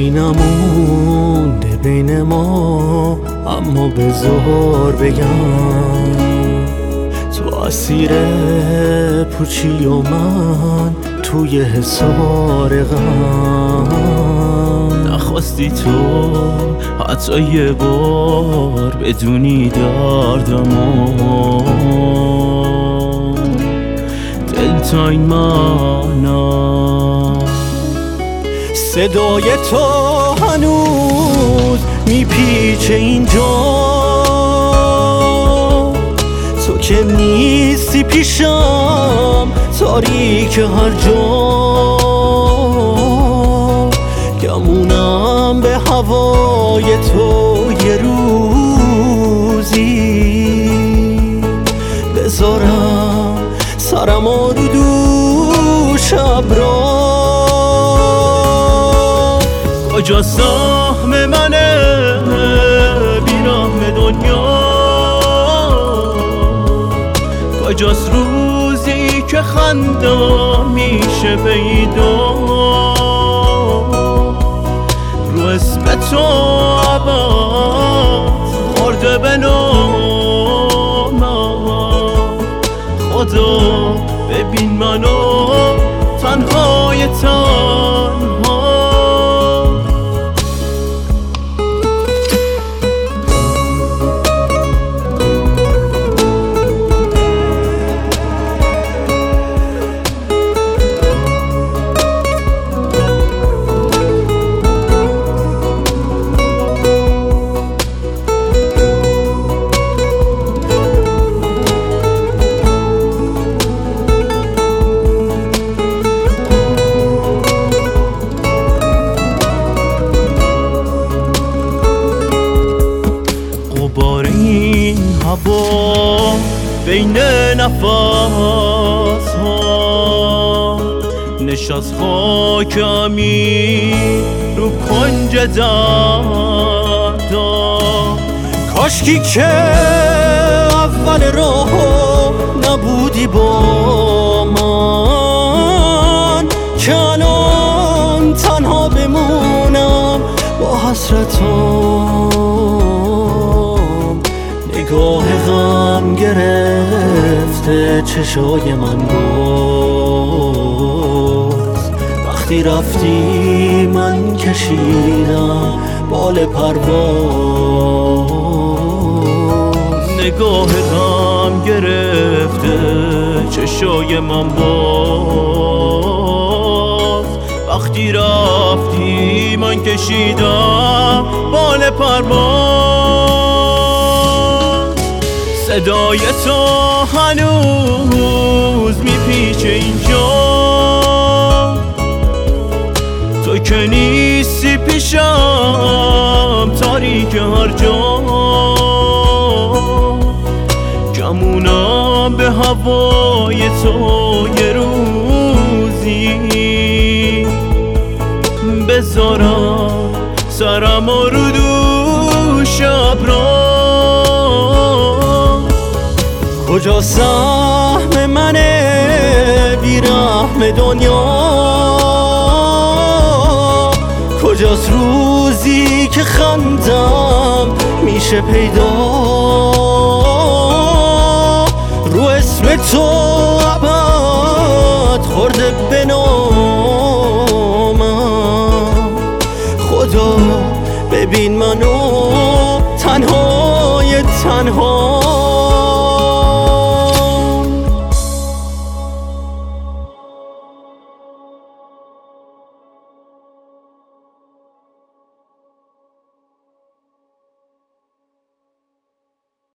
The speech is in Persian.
چیزی نمونده بین ما، اما بذار بگم تو اسیر پوچی و من توی حصار غم. نخواستی تو حتی یه بار بدونی دردمو، دلتا این منم. صدای تو هنوز میپیچه اینجا، تو که نیستی پیشم، تاریک هر جا. گمونم به هوای تو یه روزی، بذارم سرم رو دوش ابرا. کجا سهم منه بیرحم دنیا، کجاست روزی که خندم میشه پیدا. رو اسم تو عباد خورده به نامم، خدا ببین منو تنهای تنها. غبار این هوا بین نفس ها نشست خاکمی رو کنج دردا. کاشکی که اول راهو نبودی با من، که الان تنها بمونم با حسرتام. نگاه غم گرفته چشای من باز، وقتی رفتی من کشیدم بال پرواز. نگاه غم گرفته چشای من باز، وقتی رفتی من کشیدم بال پرواز. صدای تو هنوز میپیچه اینجا، تو که نیستی پیشم، تاریک هر جا. گمونم به هوای تو یه روزی، بذارم سرم رو دوش ابرا. کجا سهم منه بیرحم دنیا، کجاست روزی که خندم میشه پیدا. رو اسم تو ابد خورده به نامم، خدا ببین منو تنهای تنها.